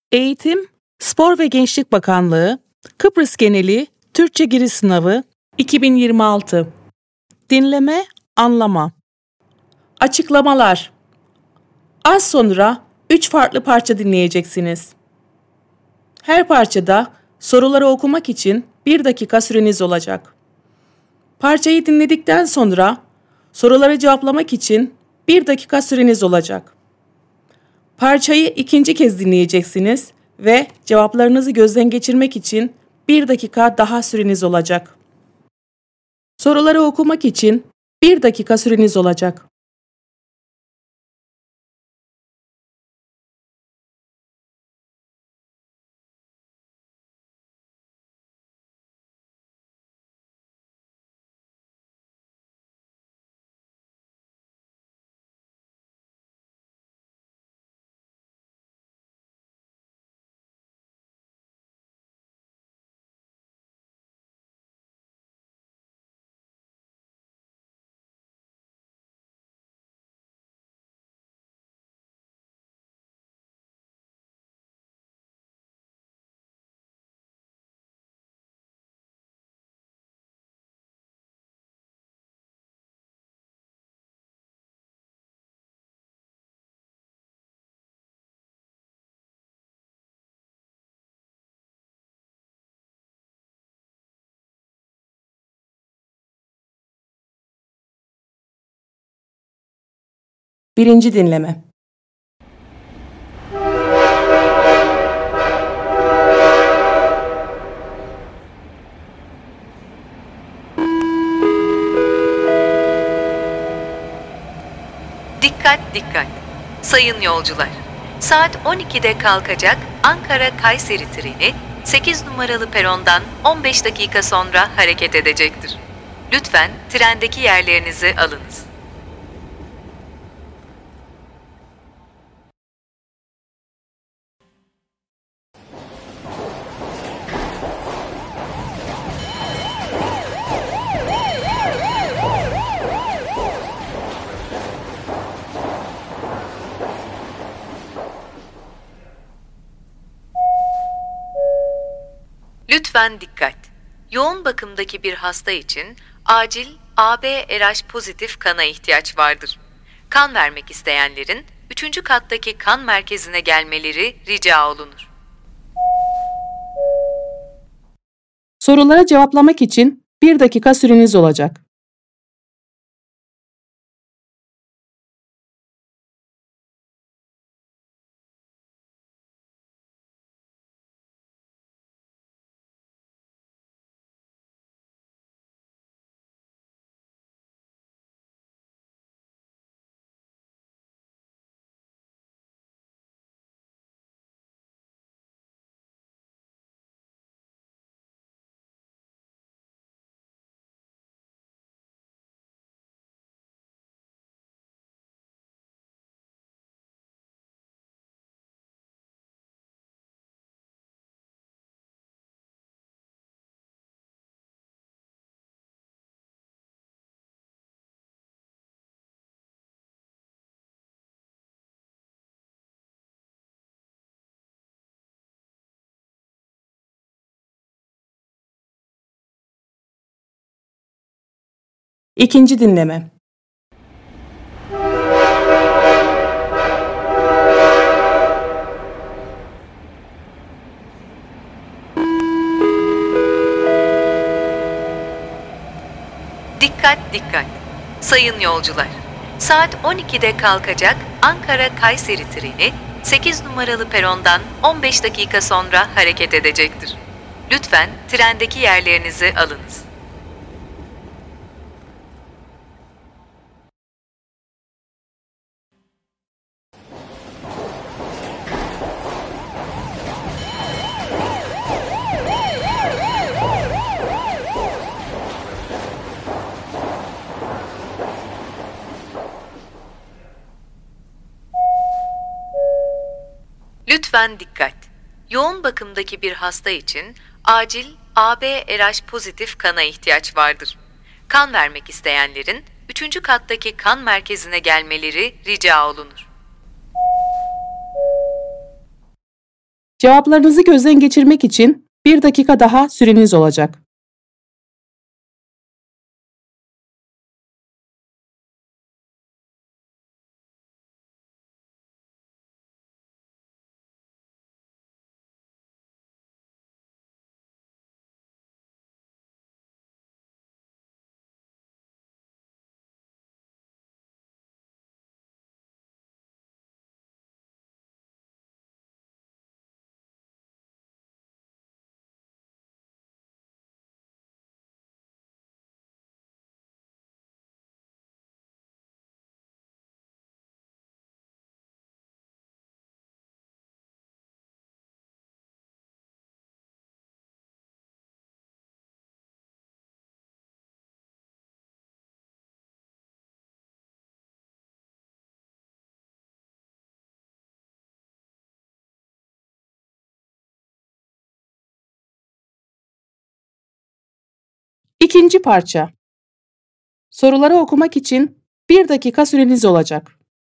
Eğitim, Spor ve Gençlik Bakanlığı, Kıbrıs Geneli Türkçe Giriş Sınavı 2026. Dinleme, anlama. Açıklamalar. Az sonra 3 farklı parça dinleyeceksiniz. Her parçada soruları okumak için 1 dakika süreniz olacak. Parçayı dinledikten sonra soruları cevaplamak için 1 dakika süreniz olacak. Parçayı ikinci kez dinleyeceksiniz ve cevaplarınızı gözden geçirmek için 1 dakika daha süreniz olacak. Soruları okumak için 1 dakika süreniz olacak. Birinci dinleme. Dikkat dikkat! Sayın yolcular, saat 12'de kalkacak Ankara-Kayseri treni 8 numaralı perondan 15 dakika sonra hareket edecektir. Lütfen trendeki yerlerinizi alınız. Lütfen dikkat! Yoğun bakımdaki bir hasta için acil AB-RH pozitif kana ihtiyaç vardır. Kan vermek isteyenlerin 3. kattaki kan merkezine gelmeleri rica olunur. Sorulara cevaplamak için 1 dakika süreniz olacak. İkinci dinleme. Dikkat dikkat! Sayın yolcular, saat 12'de kalkacak Ankara-Kayseri treni 8 numaralı perondan 15 dakika sonra hareket edecektir. Lütfen trendeki yerlerinizi alınız. Lütfen dikkat! Yoğun bakımdaki bir hasta için acil AB-RH pozitif kana ihtiyaç vardır. Kan vermek isteyenlerin 3. kattaki kan merkezine gelmeleri rica olunur. Cevaplarınızı gözden geçirmek için 1 dakika daha süreniz olacak. İkinci parça. Soruları okumak için 1 dakika süreniz olacak.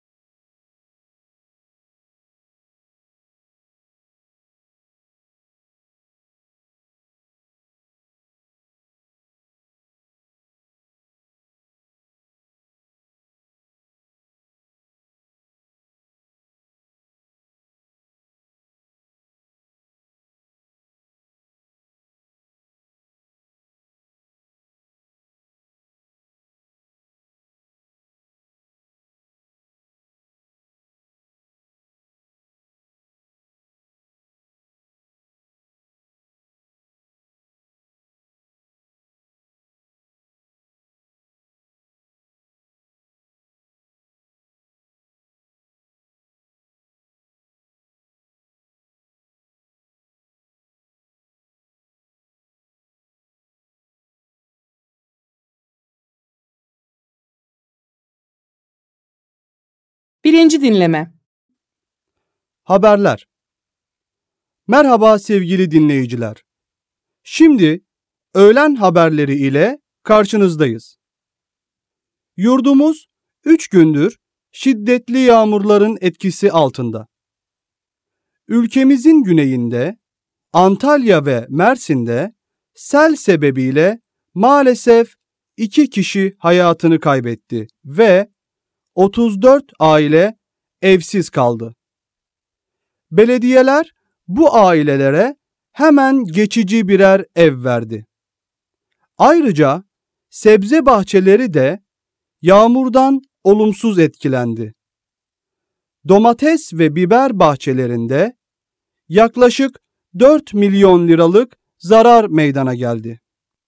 Birinci dinleme. Haberler. Merhaba sevgili dinleyiciler. Şimdi öğlen haberleri ile karşınızdayız. Yurdumuz 3 gündür şiddetli yağmurların etkisi altında. Ülkemizin güneyinde, Antalya ve Mersin'de sel sebebiyle maalesef 2 kişi hayatını kaybetti ve 34 aile evsiz kaldı. Belediyeler bu ailelere hemen geçici birer ev verdi. Ayrıca sebze bahçeleri de yağmurdan olumsuz etkilendi. Domates ve biber bahçelerinde yaklaşık 4 milyon liralık zarar meydana geldi.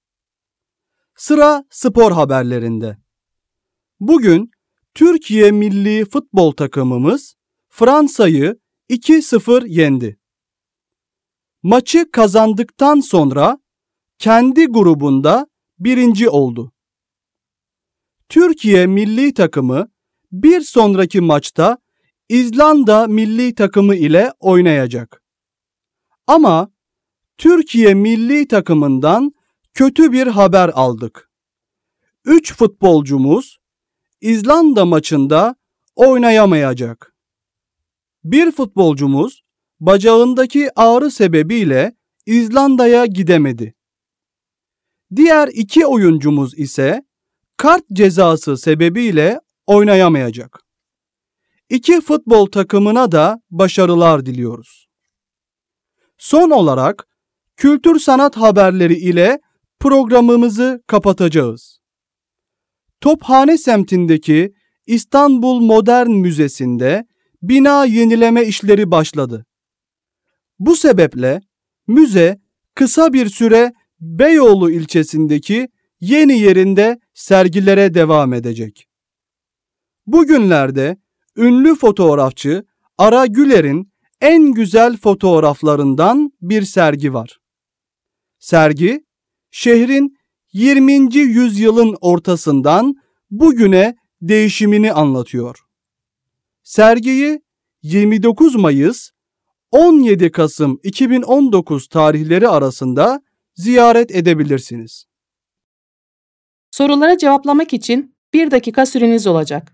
Sıra spor haberlerinde. Bugün Türkiye milli futbol takımımız Fransa'yı 2-0 yendi. Maçı kazandıktan sonra kendi grubunda birinci oldu. Türkiye milli takımı bir sonraki maçta İzlanda milli takımı ile oynayacak. Ama Türkiye milli takımından kötü bir haber aldık. 3 futbolcumuz İzlanda maçında oynayamayacak. Bir futbolcumuz bacağındaki ağrı sebebiyle İzlanda'ya gidemedi. Diğer 2 oyuncumuz ise kart cezası sebebiyle oynayamayacak. 2 futbol takımına da başarılar diliyoruz. Son olarak kültür sanat haberleri ile programımızı kapatacağız. Tophane semtindeki İstanbul Modern Müzesi'nde bina yenileme işleri başladı. Bu sebeple müze kısa bir süre Beyoğlu ilçesindeki yeni yerinde sergilere devam edecek. Bugünlerde ünlü fotoğrafçı Ara Güler'in en güzel fotoğraflarından bir sergi var. Sergi, şehrin 20. yüzyılın ortasından bugüne değişimini anlatıyor. Sergiyi 29 Mayıs 17 Kasım 2019 tarihleri arasında ziyaret edebilirsiniz. Sorulara cevaplamak için 1 dakika süreniz olacak.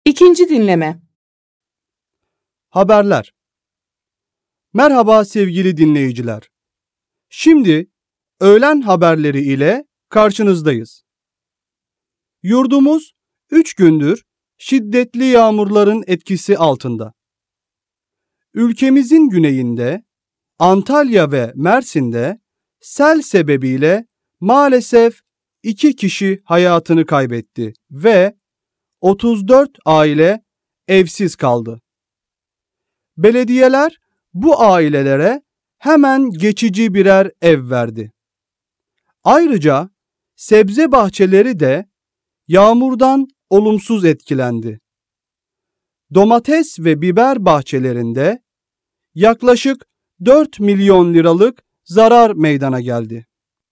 İkinci dinleme. Haberler. Merhaba sevgili dinleyiciler. Şimdi öğlen haberleri ile karşınızdayız. Yurdumuz 3 gündür şiddetli yağmurların etkisi altında. Ülkemizin güneyinde, Antalya ve Mersin'de sel sebebiyle maalesef 2 kişi hayatını kaybetti ve 34 aile evsiz kaldı. Belediyeler bu ailelere hemen geçici birer ev verdi. Ayrıca sebze bahçeleri de yağmurdan olumsuz etkilendi. Domates ve biber bahçelerinde yaklaşık 4 milyon liralık zarar meydana geldi.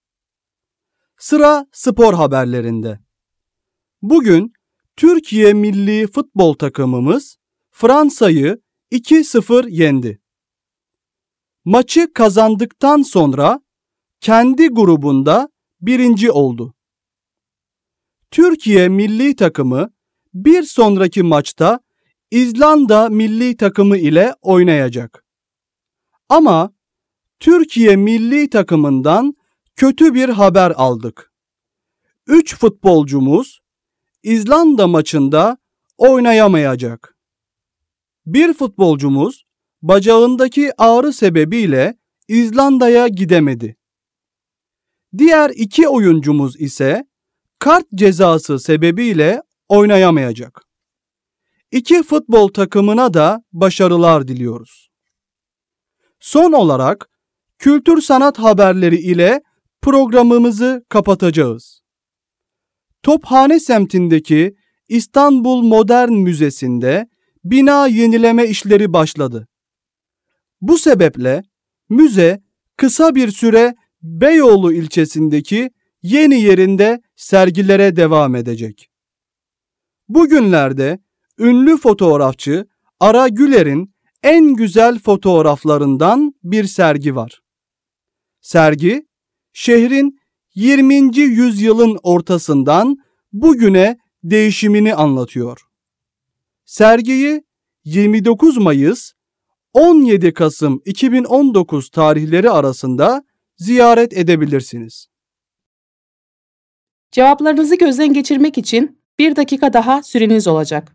Sıra spor haberlerinde. Bugün Türkiye milli futbol takımımız Fransa'yı 2-0 yendi. Maçı kazandıktan sonra kendi grubunda birinci oldu. Türkiye milli takımı bir sonraki maçta İzlanda milli takımı ile oynayacak. Ama Türkiye milli takımından kötü bir haber aldık. 3 futbolcumuz İzlanda maçında oynayamayacak. Bir futbolcumuz bacağındaki ağrı sebebiyle İzlanda'ya gidemedi. Diğer 2 oyuncumuz ise kart cezası sebebiyle oynayamayacak. 2 futbol takımına da başarılar diliyoruz. Son olarak kültür sanat haberleri ile programımızı kapatacağız. Tophane semtindeki İstanbul Modern Müzesi'nde bina yenileme işleri başladı. Bu sebeple müze kısa bir süre Beyoğlu ilçesindeki yeni yerinde sergilere devam edecek. Bugünlerde ünlü fotoğrafçı Ara Güler'in en güzel fotoğraflarından bir sergi var. Sergi, şehrin 20. yüzyılın ortasından bugüne değişimini anlatıyor. Sergiyi 29 Mayıs 17 Kasım 2019 tarihleri arasında ziyaret edebilirsiniz. Cevaplarınızı gözden geçirmek için 1 dakika daha süreniz olacak.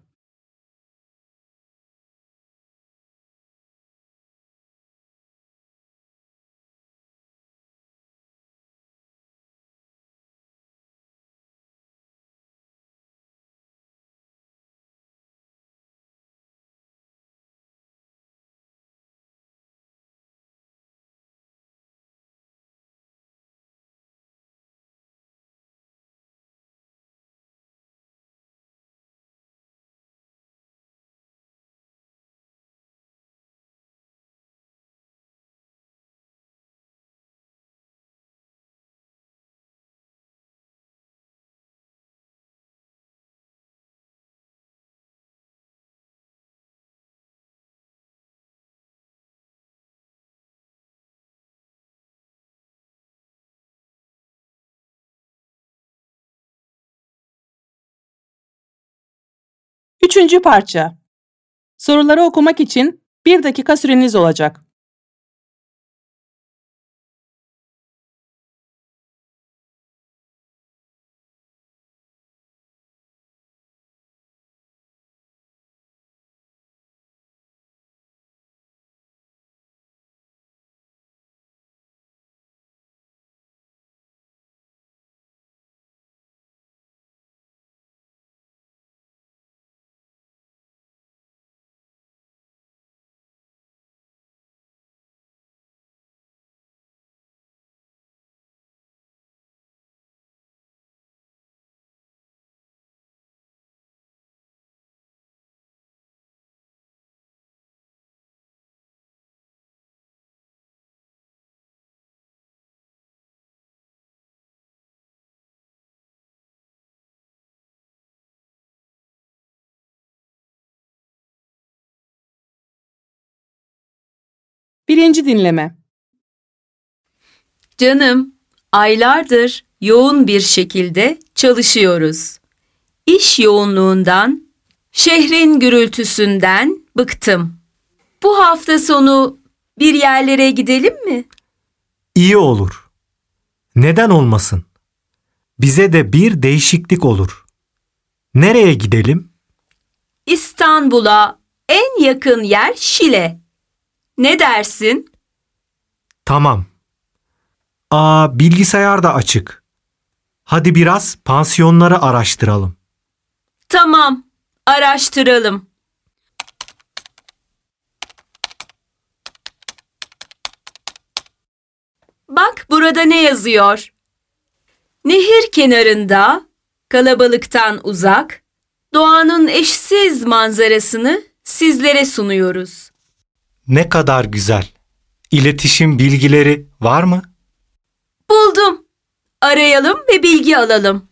Üçüncü parça. Soruları okumak için 1 dakika süreniz olacak. Birinci dinleme. Canım, aylardır yoğun bir şekilde çalışıyoruz. İş yoğunluğundan Şehrin gürültüsünden bıktım. Bu hafta sonu bir yerlere gidelim mi? İyi olur. Neden olmasın? Bize de bir değişiklik olur. Nereye gidelim? İstanbul'a en yakın yer Şile. Ne dersin? Tamam. Bilgisayar da açık. Hadi biraz pansiyonları araştıralım. Tamam, araştıralım. Bak burada ne yazıyor? Nehir kenarında, kalabalıktan uzak, doğanın eşsiz manzarasını sizlere sunuyoruz. Ne kadar güzel. İletişim bilgileri var mı? Buldum. Arayalım ve bilgi alalım.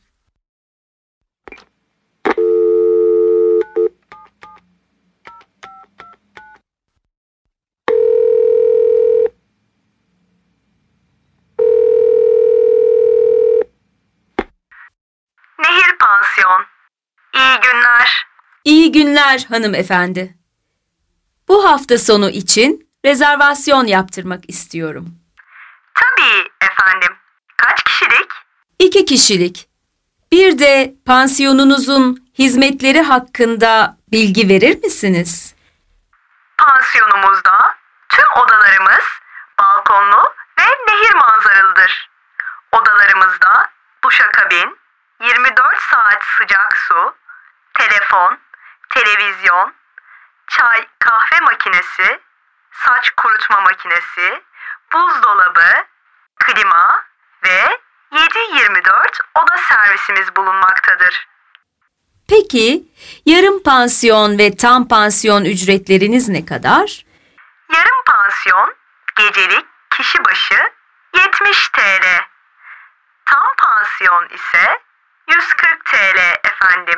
Nehir Pansiyon. İyi günler. İyi günler hanımefendi. Bu hafta sonu için rezervasyon yaptırmak istiyorum. Tabii efendim. Kaç kişilik? 2 kişilik. Bir de pansiyonunuzun hizmetleri hakkında bilgi verir misiniz? Pansiyonumuzda tüm odalarımız balkonlu ve nehir manzaralıdır. Odalarımızda duşakabin, 24 saat sıcak su, telefon, televizyon, çay kahve makinesi, saç kurutma makinesi, buzdolabı, klima ve 7/24 oda servisimiz bulunmaktadır. Peki yarım pansiyon ve tam pansiyon ücretleriniz ne kadar? Yarım pansiyon gecelik kişi başı 70 TL. Tam pansiyon ise 140 TL efendim.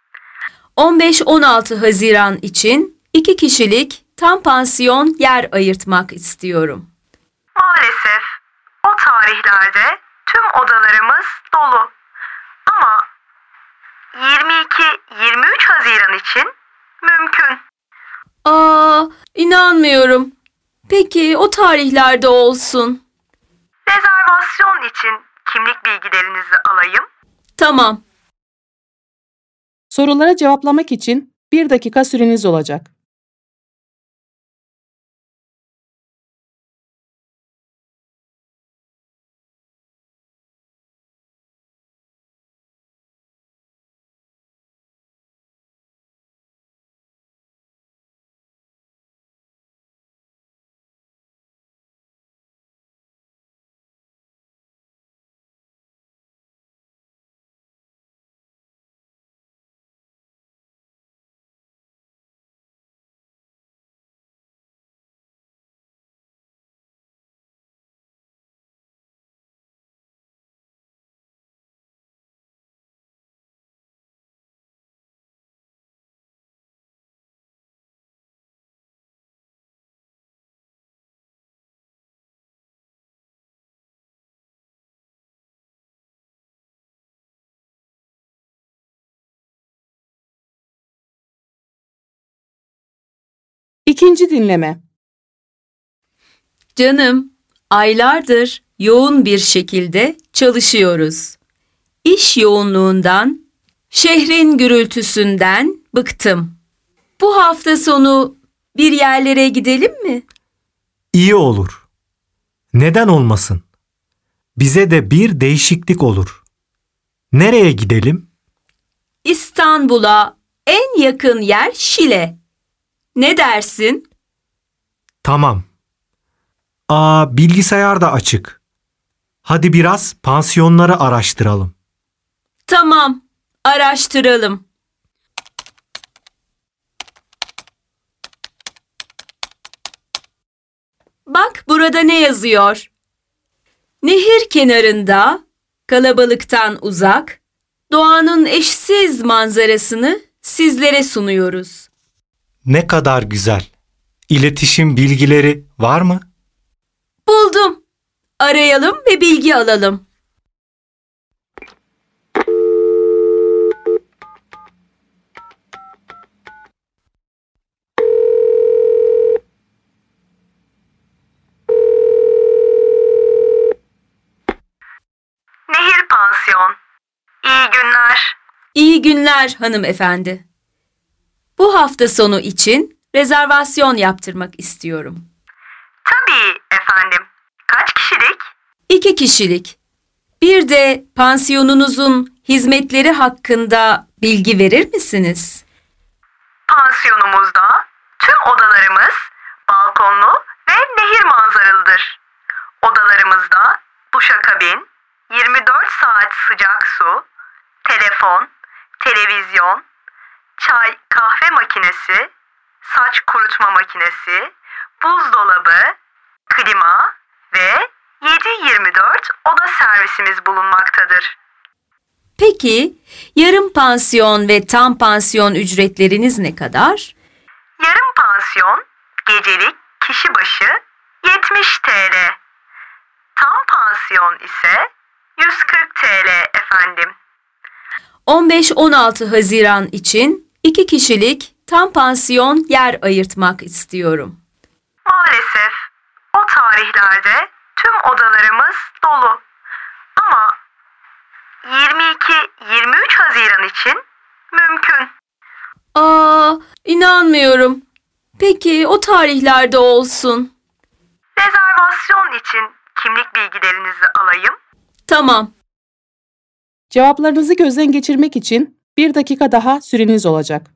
15-16 Haziran için 2 kişilik tam pansiyon yer ayırtmak istiyorum. Maalesef o tarihlerde tüm odalarımız dolu. Ama 22-23 Haziran için mümkün. İnanmıyorum. Peki o tarihlerde olsun. Rezervasyon için kimlik bilgilerinizi alayım. Tamam. Sorulara cevaplamak için 1 dakika süreniz olacak. İkinci dinleme. Canım, aylardır yoğun bir şekilde çalışıyoruz. İş yoğunluğundan, şehrin gürültüsünden bıktım. Bu hafta sonu bir yerlere gidelim mi? İyi olur. Neden olmasın? Bize de bir değişiklik olur. Nereye gidelim? İstanbul'a en yakın yer Şile. Ne dersin? Tamam. Bilgisayar da açık. Hadi biraz pansiyonları araştıralım. Tamam, araştıralım. Bak burada ne yazıyor? Nehir kenarında, kalabalıktan uzak, doğanın eşsiz manzarasını sizlere sunuyoruz. Ne kadar güzel. İletişim bilgileri var mı? Buldum. Arayalım ve bilgi alalım. günler. İyi günler hanımefendi. Bu hafta sonu için rezervasyon yaptırmak istiyorum. Tabii efendim. Kaç kişilik? 2 kişilik. Bir de pansiyonunuzun hizmetleri hakkında bilgi verir misiniz? Pansiyonumuzda tüm odalarımız balkonlu ve nehir manzaralıdır. Odalarımızda duşakabin, 24 saat sıcak su, telefon, televizyon, çay kahve makinesi, saç kurutma makinesi, buzdolabı, klima ve 7/24 oda servisimiz bulunmaktadır. Peki yarım pansiyon ve tam pansiyon ücretleriniz ne kadar? Yarım pansiyon gecelik kişi başı 70 TL. Tam pansiyon ise 140 TL efendim. 15-16 Haziran için 2 kişilik tam pansiyon yer ayırtmak istiyorum. Maalesef o tarihlerde tüm odalarımız dolu. Ama 22-23 Haziran için mümkün. İnanmıyorum. Peki o tarihlerde olsun. Rezervasyon için kimlik bilgilerinizi alayım. Tamam. Cevaplarınızı gözden geçirmek için 1 dakika daha süreniz olacak.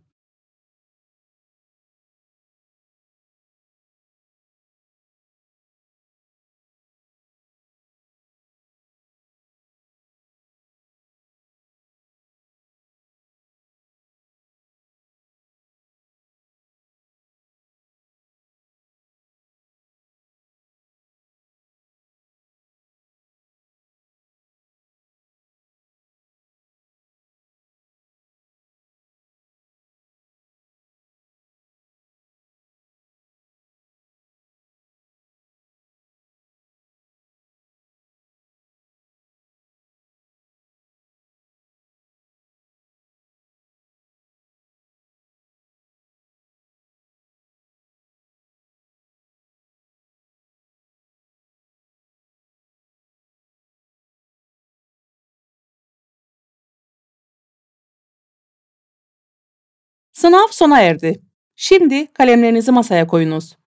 Sınav sona erdi. Şimdi kalemlerinizi masaya koyunuz.